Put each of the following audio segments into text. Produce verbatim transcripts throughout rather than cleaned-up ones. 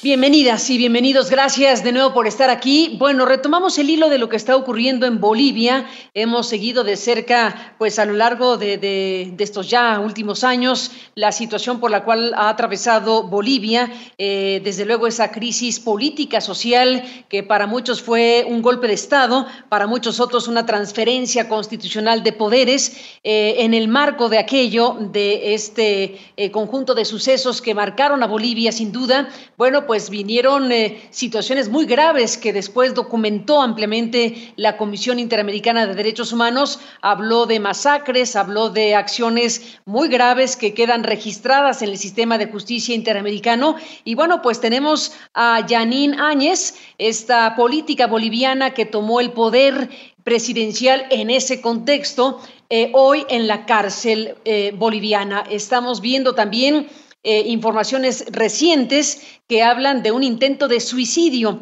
Bienvenidas y bienvenidos, gracias de nuevo por estar aquí. Bueno, retomamos el hilo de lo que está ocurriendo en Bolivia. Hemos seguido de cerca, pues a lo largo de, de, de estos ya últimos años, la situación por la cual ha atravesado Bolivia. Eh, desde luego esa crisis política, social, que para muchos fue un golpe de Estado, para muchos otros una transferencia constitucional de poderes. Eh, en el marco de aquello, de este eh, conjunto de sucesos que marcaron a Bolivia, sin duda, bueno, pues pues vinieron eh, situaciones muy graves que después documentó ampliamente la Comisión Interamericana de Derechos Humanos. Habló de masacres, habló de acciones muy graves que quedan registradas en el sistema de justicia interamericano. Y bueno, pues tenemos a Jeanine Áñez, esta política boliviana que tomó el poder presidencial en ese contexto, eh, hoy en la cárcel eh, boliviana. Estamos viendo también Eh, informaciones recientes que hablan de un intento de suicidio,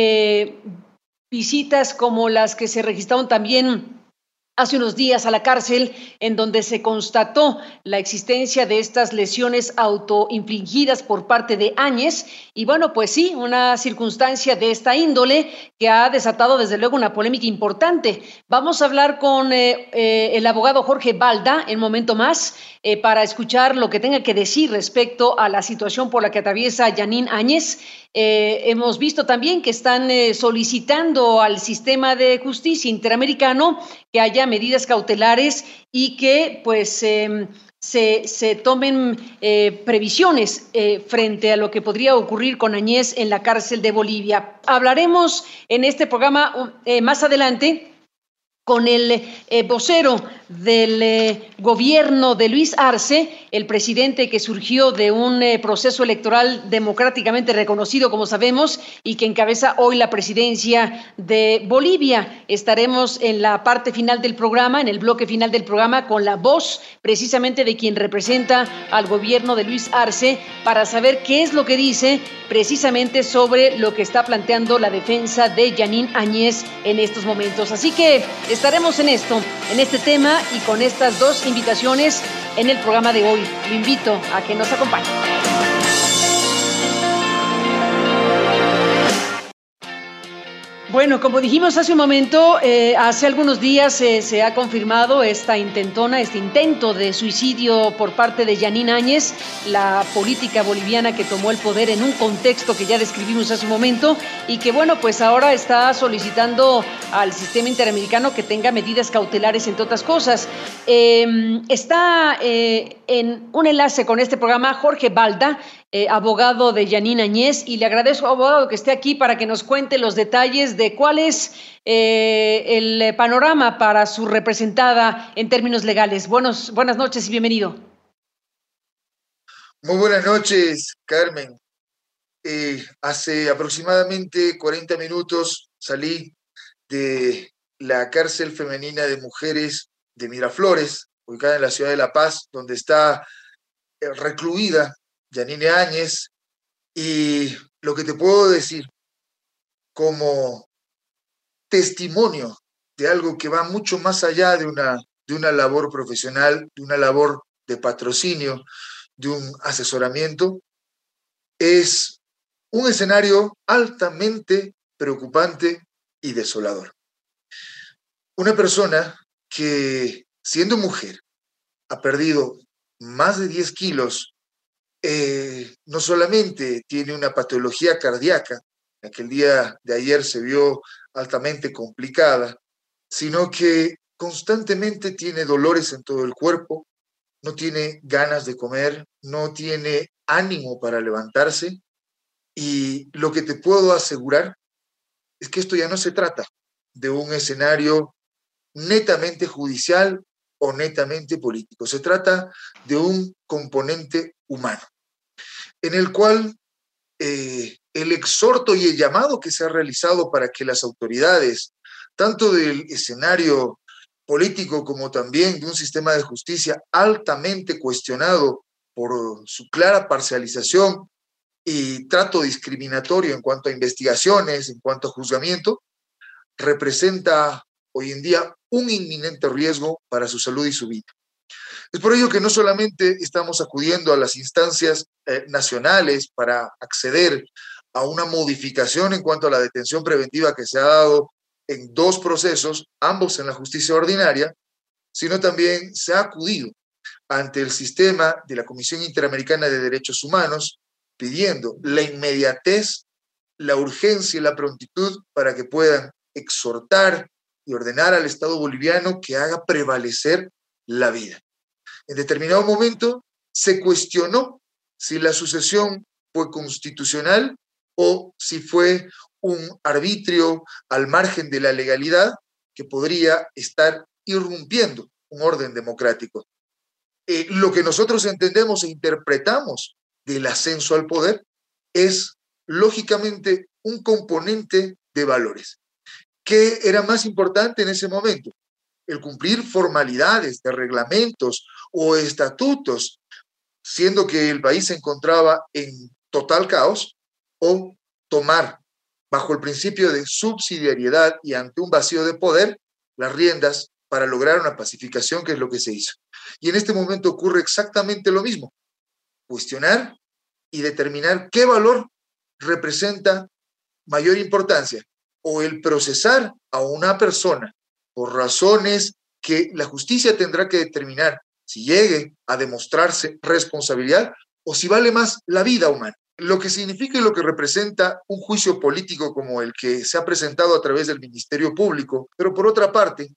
eh, visitas como las que se registraron también hace unos días a la cárcel, en donde se constató la existencia de estas lesiones autoinfligidas por parte de Áñez. Y bueno, pues sí, una circunstancia de esta índole que ha desatado desde luego una polémica importante. Vamos a hablar con eh, eh, el abogado Jorge Balda en un momento más eh, para escuchar lo que tenga que decir respecto a la situación por la que atraviesa Jeanine Áñez. Eh, hemos visto también que están eh, solicitando al sistema de justicia interamericano que haya medidas cautelares y que pues eh, se, se tomen eh, previsiones eh, frente a lo que podría ocurrir con Áñez en la cárcel de Bolivia. Hablaremos en este programa eh, más adelante con el eh, vocero del eh, gobierno de Luis Arce, el presidente que surgió de un eh, proceso electoral democráticamente reconocido, como sabemos, y que encabeza hoy la presidencia de Bolivia. Estaremos en la parte final del programa, en el bloque final del programa, con la voz precisamente de quien representa al gobierno de Luis Arce, para saber qué es lo que dice precisamente sobre lo que está planteando la defensa de Jeanine Áñez en estos momentos. Así que estaremos en esto, en este tema y con estas dos invitaciones en el programa de hoy. Lo invito a que nos acompañe. Bueno, como dijimos hace un momento, eh, hace algunos días eh, se ha confirmado esta intentona, este intento de suicidio por parte de Jeanine Áñez, la política boliviana que tomó el poder en un contexto que ya describimos hace un momento y que, bueno, pues ahora está solicitando al sistema interamericano que tenga medidas cautelares, entre otras cosas. Eh, está eh, en un enlace con este programa Jorge Balda, Eh, abogado de Jeanine Áñez, y le agradezco, abogado, que esté aquí para que nos cuente los detalles de cuál es eh, el panorama para su representada en términos legales. Buenos, buenas noches y bienvenido. Muy buenas noches, Carmen. Eh, hace aproximadamente cuarenta minutos salí de la cárcel femenina de mujeres de Miraflores, ubicada en la ciudad de La Paz, donde está eh, recluida Jeanine Áñez, y lo que te puedo decir como testimonio de algo que va mucho más allá de una, de una labor profesional, de una labor de patrocinio, de un asesoramiento, es un escenario altamente preocupante y desolador. Una persona que, siendo mujer, ha perdido más de diez kilos. Eh, no solamente tiene una patología cardíaca, que el día de ayer se vio altamente complicada, sino que constantemente tiene dolores en todo el cuerpo, no tiene ganas de comer, no tiene ánimo para levantarse, y lo que te puedo asegurar es que esto ya no se trata de un escenario netamente judicial o netamente político, se trata de un componente humano, en el cual eh, el exhorto y el llamado que se ha realizado para que las autoridades, tanto del escenario político como también de un sistema de justicia altamente cuestionado por su clara parcialización y trato discriminatorio en cuanto a investigaciones, en cuanto a juzgamiento, representa hoy en día un inminente riesgo para su salud y su vida. Es por ello que no solamente estamos acudiendo a las instancias eh, nacionales para acceder a una modificación en cuanto a la detención preventiva que se ha dado en dos procesos, ambos en la justicia ordinaria, sino también se ha acudido ante el sistema de la Comisión Interamericana de Derechos Humanos, pidiendo la inmediatez, la urgencia y la prontitud para que puedan exhortar y ordenar al Estado boliviano que haga prevalecer la vida. En determinado momento se cuestionó si la sucesión fue constitucional o si fue un arbitrio al margen de la legalidad que podría estar irrumpiendo un orden democrático. Eh, lo que nosotros entendemos e interpretamos del ascenso al poder es, lógicamente, un componente de valores. ¿Qué era más importante en ese momento? El cumplir formalidades de reglamentos o estatutos, siendo que el país se encontraba en total caos, o tomar, bajo el principio de subsidiariedad y ante un vacío de poder, las riendas para lograr una pacificación, que es lo que se hizo. Y en este momento ocurre exactamente lo mismo. Cuestionar y determinar qué valor representa mayor importancia, o el procesar a una persona por razones que la justicia tendrá que determinar si llegue a demostrarse responsabilidad o si vale más la vida humana. Lo que significa y lo que representa un juicio político como el que se ha presentado a través del Ministerio Público, pero por otra parte,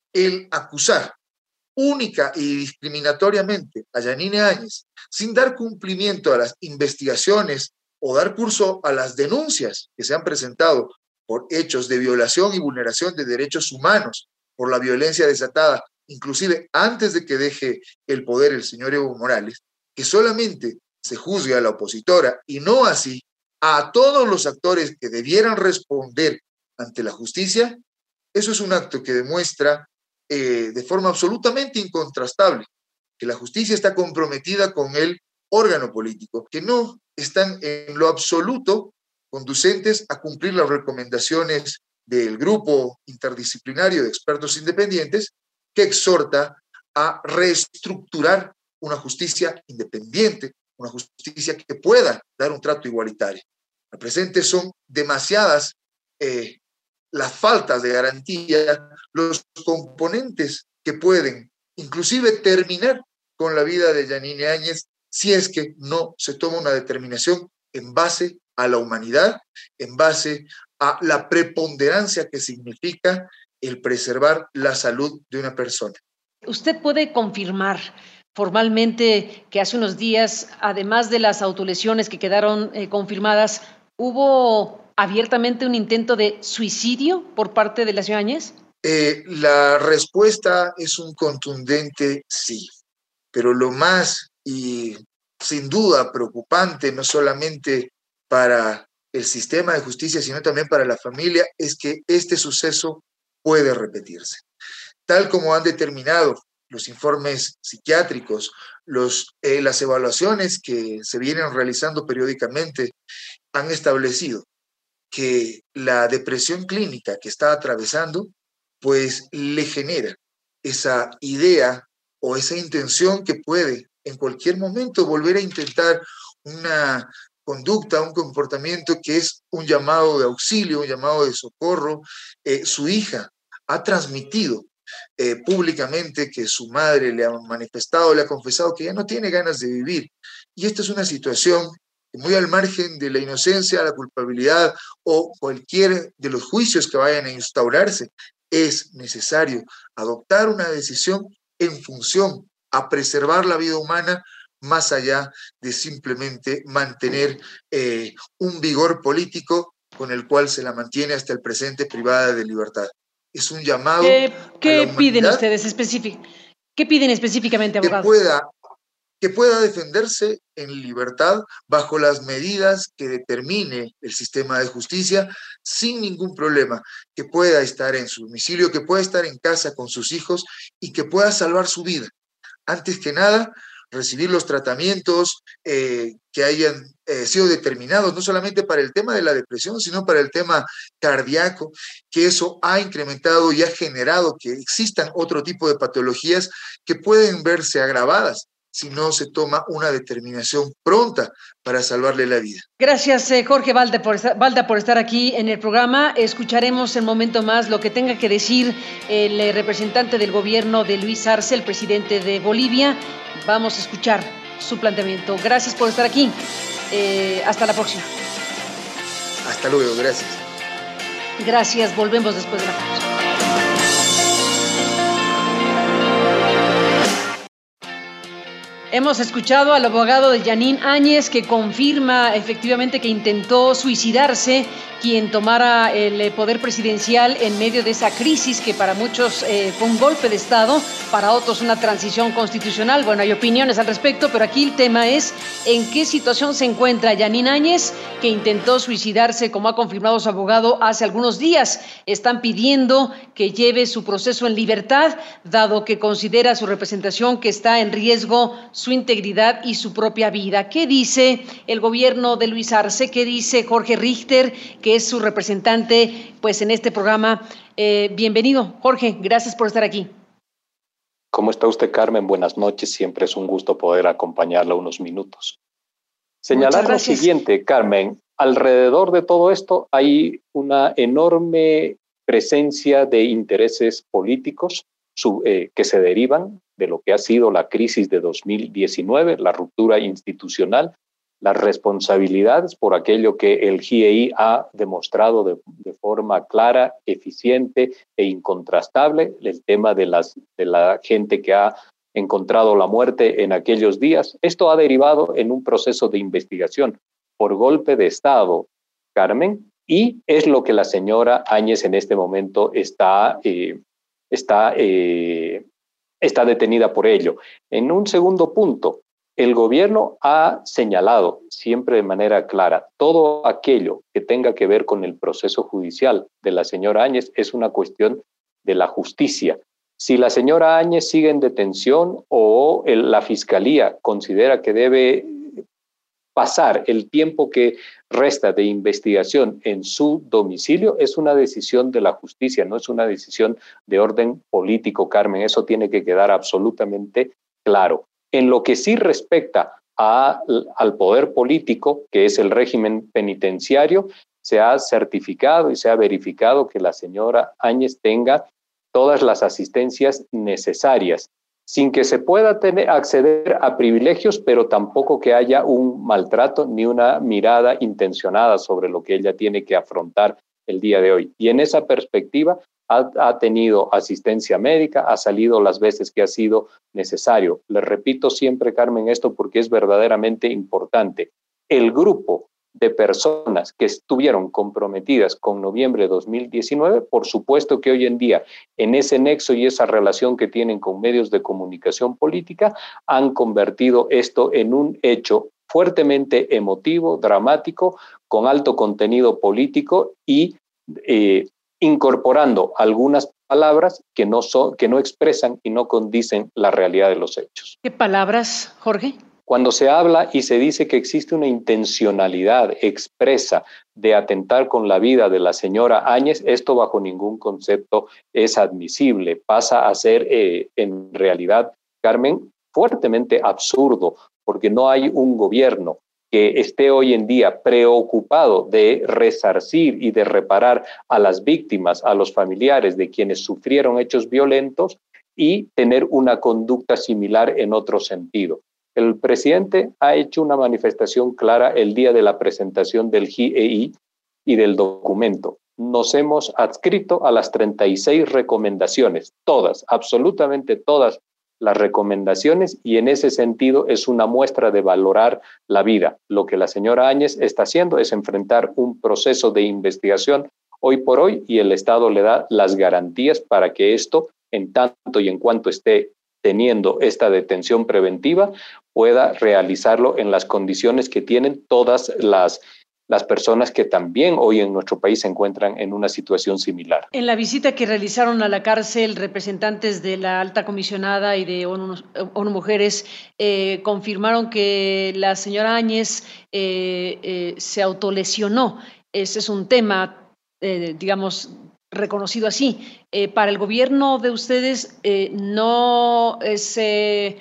el acusar única y discriminatoriamente a Yanine Áñez sin dar cumplimiento a las investigaciones o dar curso a las denuncias que se han presentado por hechos de violación y vulneración de derechos humanos, por la violencia desatada, inclusive antes de que deje el poder el señor Evo Morales, que solamente se juzgue a la opositora y no así a todos los actores que debieran responder ante la justicia, eso es un acto que demuestra eh, de forma absolutamente incontrastable que la justicia está comprometida con el órgano político, que no están en lo absoluto conducentes a cumplir las recomendaciones del grupo interdisciplinario de expertos independientes que exhorta a reestructurar una justicia independiente, una justicia que pueda dar un trato igualitario. Al presente son demasiadas eh, las faltas de garantía, los componentes que pueden inclusive terminar con la vida de Yanine Áñez si es que no se toma una determinación en base a la humanidad, en base a la preponderancia que significa el preservar la salud de una persona. ¿Usted puede confirmar formalmente que hace unos días, además de las autolesiones que quedaron eh, confirmadas, hubo abiertamente un intento de suicidio por parte de la señora Áñez? Eh, la respuesta es un contundente sí, pero lo más y sin duda preocupante, no solamente para el sistema de justicia, sino también para la familia, es que este suceso puede repetirse. Tal como han determinado los informes psiquiátricos, los, eh, las evaluaciones que se vienen realizando periódicamente, han establecido que la depresión clínica que está atravesando, pues le genera esa idea o esa intención que puede en cualquier momento volver a intentar una conducta, un comportamiento que es un llamado de auxilio, un llamado de socorro. Eh, su hija ha transmitido eh, públicamente que su madre le ha manifestado, le ha confesado que ya no tiene ganas de vivir. Y esta es una situación muy al margen de la inocencia, la culpabilidad o cualquier de los juicios que vayan a instaurarse. Es necesario adoptar una decisión en función a preservar la vida humana más allá de simplemente mantener eh, un vigor político con el cual se la mantiene hasta el presente privada de libertad. Es un llamado ¿Qué, qué a la piden ustedes específicamente? ¿Qué piden específicamente, abogado? Que pueda, que pueda defenderse en libertad bajo las medidas que determine el sistema de justicia sin ningún problema, que pueda estar en su domicilio, que pueda estar en casa con sus hijos y que pueda salvar su vida. Antes que nada, recibir los tratamientos eh, que hayan eh, sido determinados, no solamente para el tema de la depresión, sino para el tema cardíaco, que eso ha incrementado y ha generado que existan otro tipo de patologías que pueden verse agravadas si no se toma una determinación pronta para salvarle la vida. Gracias, eh, Jorge Balda por, estar, Balda, por estar aquí en el programa. Escucharemos en un momento más lo que tenga que decir el eh, representante del gobierno de Luis Arce, el presidente de Bolivia. Vamos a escuchar su planteamiento. Gracias por estar aquí. Eh, hasta la próxima. Hasta luego, gracias. Gracias, volvemos después de la pausa. Hemos escuchado al abogado de Yanín Áñez, que confirma efectivamente que intentó suicidarse quien tomara el poder presidencial en medio de esa crisis que para muchos eh, fue un golpe de Estado, para otros una transición constitucional. Bueno, hay opiniones al respecto, pero aquí el tema es en qué situación se encuentra Yanín Áñez, que intentó suicidarse, como ha confirmado su abogado hace algunos días. Están pidiendo que lleve su proceso en libertad, dado que considera su representación que está en riesgo su integridad y su propia vida. ¿Qué dice el gobierno de Luis Arce? ¿Qué dice Jorge Richter, que es su representante pues en este programa? Eh, bienvenido, Jorge, gracias por estar aquí. ¿Cómo está usted, Carmen? Buenas noches, siempre es un gusto poder acompañarla unos minutos. Señalar lo siguiente, Carmen, alrededor de todo esto hay una enorme presencia de intereses políticos sub, eh, que se derivan de lo que ha sido la crisis de dos mil diecinueve, la ruptura institucional, las responsabilidades por aquello que el G I E I ha demostrado de, de forma clara, eficiente e incontrastable, el tema de, las, de la gente que ha encontrado la muerte en aquellos días. Esto ha derivado en un proceso de investigación por golpe de Estado, Carmen, y es lo que la señora Áñez en este momento está, eh, está, eh, está detenida por ello. En un segundo punto, el gobierno ha señalado siempre de manera clara todo aquello que tenga que ver con el proceso judicial de la señora Áñez es una cuestión de la justicia. Si la señora Áñez sigue en detención o el, la fiscalía considera que debe pasar el tiempo que resta de investigación en su domicilio, es una decisión de la justicia, no es una decisión de orden político, Carmen. Eso tiene que quedar absolutamente claro. En lo que sí respecta a, al poder político, que es el régimen penitenciario, se ha certificado y se ha verificado que la señora Áñez tenga todas las asistencias necesarias, sin que se pueda tener, acceder a privilegios, pero tampoco que haya un maltrato ni una mirada intencionada sobre lo que ella tiene que afrontar el día de hoy. Y en esa perspectiva ha, ha tenido asistencia médica, ha salido las veces que ha sido necesario. Le repito siempre, Carmen, esto porque es verdaderamente importante. El grupo de personas que estuvieron comprometidas con noviembre de dos mil diecinueve, por supuesto que hoy en día, en ese nexo y esa relación que tienen con medios de comunicación política, han convertido esto en un hecho fuertemente emotivo, dramático, con alto contenido político y eh, incorporando algunas palabras que no, son, que no expresan y no condicen la realidad de los hechos. ¿Qué palabras, Jorge? Cuando se habla y se dice que existe una intencionalidad expresa de atentar con la vida de la señora Áñez, esto bajo ningún concepto es admisible. Pasa a ser, eh, en realidad, Carmen, fuertemente absurdo, porque no hay un gobierno que esté hoy en día preocupado de resarcir y de reparar a las víctimas, a los familiares de quienes sufrieron hechos violentos y tener una conducta similar en otro sentido. El presidente ha hecho una manifestación clara el día de la presentación del G I E I y del documento. Nos hemos adscrito a las treinta y seis recomendaciones, todas, absolutamente todas las recomendaciones, y en ese sentido es una muestra de valorar la vida. Lo que la señora Áñez está haciendo es enfrentar un proceso de investigación hoy por hoy y el Estado le da las garantías para que esto, en tanto y en cuanto esté teniendo esta detención preventiva, pueda realizarlo en las condiciones que tienen todas las, las personas que también hoy en nuestro país se encuentran en una situación similar. En la visita que realizaron a la cárcel representantes de la alta comisionada y de ONU, ONU Mujeres eh, confirmaron que la señora Áñez eh, eh, se autolesionó. Ese es un tema, eh, digamos, reconocido así. Eh, para el gobierno de ustedes, eh, no es, eh,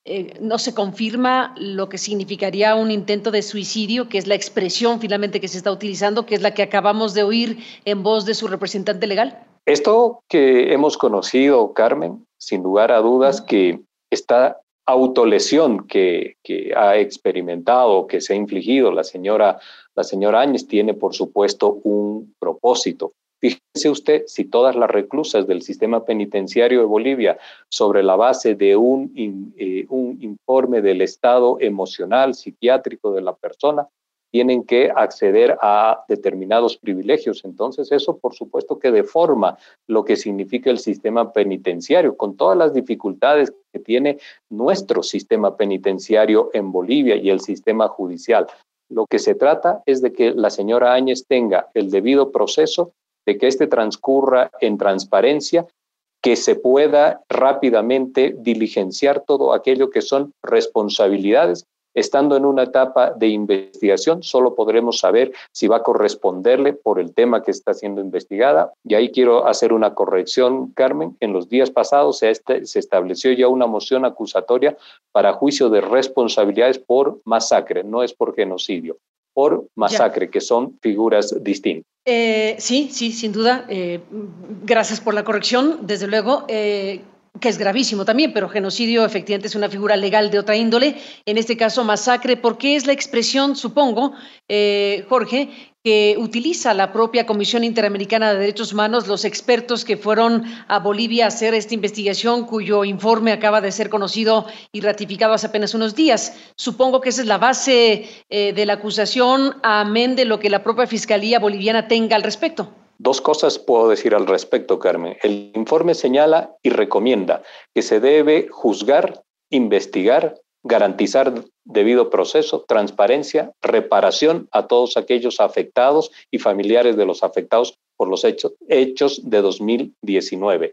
eh, no se confirma lo que significaría un intento de suicidio, que es la expresión finalmente que se está utilizando, que es la que acabamos de oír en voz de su representante legal? Esto que hemos conocido, Carmen, sin lugar a dudas, que esta autolesión que, que ha experimentado, que se ha infligido la señora, la señora Áñez, tiene por supuesto un propósito. Fíjese usted, si todas las reclusas del sistema penitenciario de Bolivia, sobre la base de un, eh, un informe del estado emocional, psiquiátrico de la persona, tienen que acceder a determinados privilegios. Entonces eso, por supuesto, que deforma lo que significa el sistema penitenciario, con todas las dificultades que tiene nuestro sistema penitenciario en Bolivia y el sistema judicial. Lo que se trata es de que la señora Áñez tenga el debido proceso, de que este transcurra en transparencia, que se pueda rápidamente diligenciar todo aquello que son responsabilidades. Estando en una etapa de investigación, solo podremos saber si va a corresponderle por el tema que está siendo investigada. Y ahí quiero hacer una corrección, Carmen. En los días pasados se, este, se estableció ya una moción acusatoria para juicio de responsabilidades por masacre, no es por genocidio, por masacre, ya. Que son figuras distintas. Eh, sí, sí, sin duda. Eh, gracias por la corrección, desde luego. Eh, que es gravísimo también, pero genocidio efectivamente es una figura legal de otra índole, en este caso masacre, porque es la expresión, supongo, eh, Jorge, que utiliza la propia Comisión Interamericana de Derechos Humanos, los expertos que fueron a Bolivia a hacer esta investigación, cuyo informe acaba de ser conocido y ratificado hace apenas unos días. Supongo que esa es la base eh, de la acusación, amén de lo que la propia Fiscalía boliviana tenga al respecto. Dos cosas puedo decir al respecto, Carmen. El informe señala y recomienda que se debe juzgar, investigar, garantizar debido proceso, transparencia, reparación a todos aquellos afectados y familiares de los afectados por los hechos, hechos de dos mil diecinueve.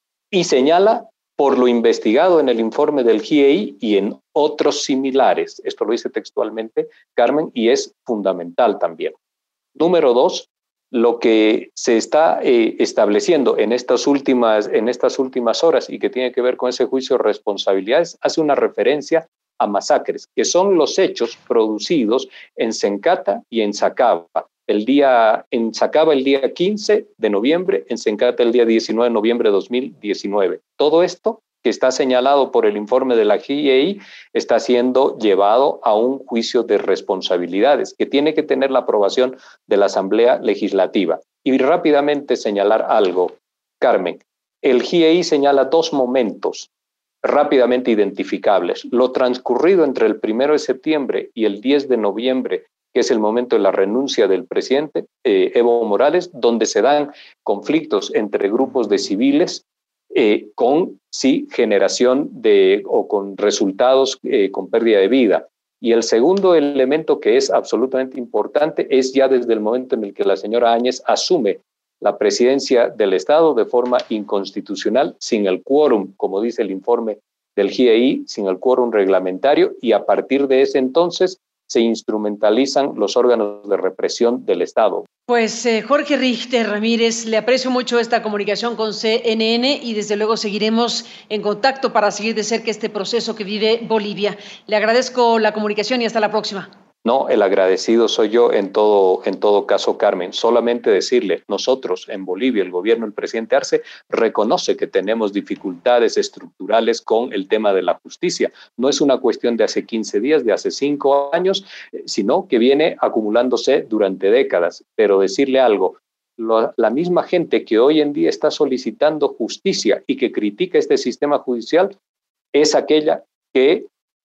Y señala por lo investigado en el informe del G I E I y en otros similares. Esto lo dice textualmente, Carmen, y es fundamental también. Número dos, lo que se está eh, estableciendo en estas, últimas, en estas últimas horas y que tiene que ver con ese juicio de responsabilidades, hace una referencia a masacres, que son los hechos producidos en Sencata y en Sacaba. El día, en Sacaba el día quince de noviembre, en Sencata el día diecinueve de noviembre de dos mil diecinueve. Todo esto que está señalado por el informe de la G I E I está siendo llevado a un juicio de responsabilidades que tiene que tener la aprobación de la Asamblea Legislativa. Y rápidamente señalar algo, Carmen. El G I E I señala dos momentos rápidamente identificables. Lo transcurrido entre el primero de septiembre y el diez de noviembre, que es el momento de la renuncia del presidente eh, Evo Morales, donde se dan conflictos entre grupos de civiles Eh, con sí generación de o con resultados eh, con pérdida de vida. Y el segundo elemento que es absolutamente importante es ya desde el momento en el que la señora Áñez asume la presidencia del Estado de forma inconstitucional, sin el quórum, como dice el informe del G I E I, sin el quórum reglamentario, y a partir de ese entonces se instrumentalizan los órganos de represión del Estado. Pues eh, Jorge Richter Ramírez, le aprecio mucho esta comunicación con C N N y desde luego seguiremos en contacto para seguir de cerca este proceso que vive Bolivia. Le agradezco la comunicación y hasta la próxima. No, el agradecido soy yo en todo, en todo caso, Carmen. Solamente decirle, nosotros en Bolivia, el gobierno, el presidente Arce, reconoce que tenemos dificultades estructurales con el tema de la justicia. No es una cuestión de hace quince días, de hace cinco años, sino que viene acumulándose durante décadas. Pero decirle algo, lo, la misma gente que hoy en día está solicitando justicia y que critica este sistema judicial es aquella que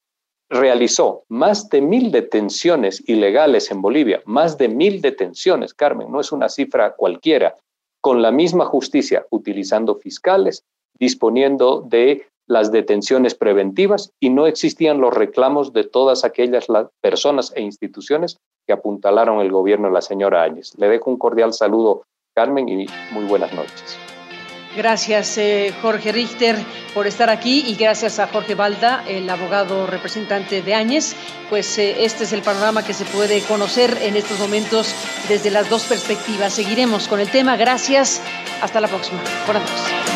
realizó más de mil detenciones ilegales en Bolivia, más de mil detenciones, Carmen, no es una cifra cualquiera, con la misma justicia, utilizando fiscales, disponiendo de las detenciones preventivas y no existían los reclamos de todas aquellas personas e instituciones que apuntalaron el gobierno de la señora Áñez. Le dejo un cordial saludo, Carmen, y muy buenas noches. Gracias, eh, Jorge Richter, por estar aquí y gracias a Jorge Balda, el abogado representante de Áñez. Pues eh, este es el panorama que se puede conocer en estos momentos desde las dos perspectivas. Seguiremos con el tema. Gracias. Hasta la próxima. Buenas noches.